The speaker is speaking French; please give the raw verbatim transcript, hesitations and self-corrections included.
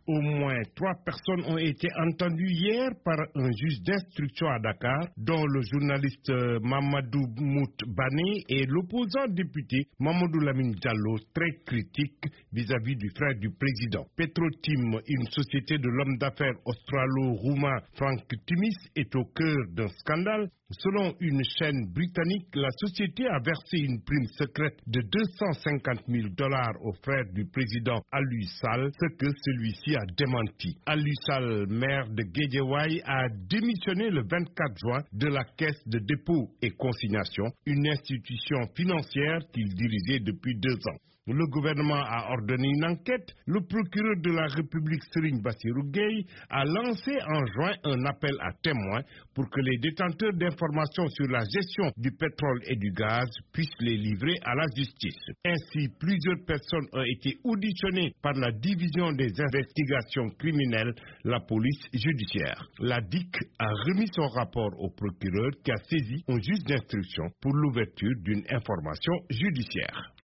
Au moins trois personnes ont été entendues hier par un juge d'instruction à Dakar, dont le journaliste Mamadou Mout Bané et l'opposant député Mamadou Lamine Diallo, très critique vis-à-vis du frère du président. Petrotim, une société de l'homme d'affaires australo-roumain Frank Timis, est au cœur d'un scandale. Selon une chaîne britannique, la société a versé une prime secrète de deux cent cinquante mille dollars au frère du président Aliou Sall, ce que celui-ci a démenti. Aliou Sall, maire de Guédiawaye, a démissionné le vingt-quatre juin de la Caisse de dépôt et consignation, une institution financière qu'il dirigeait depuis deux ans. Le gouvernement a ordonné une enquête. Le procureur de la République, Serigne Bassirou Gueye, a lancé en juin un appel à témoins pour que les détenteurs d'informations sur la gestion du pétrole et du gaz puissent les livrer à la justice. Ainsi, plusieurs personnes ont été auditionnées par la division des investigations criminelles, la police judiciaire. La D I C a remis son rapport au procureur qui a saisi un juge d'instruction pour l'ouverture d'une information judiciaire.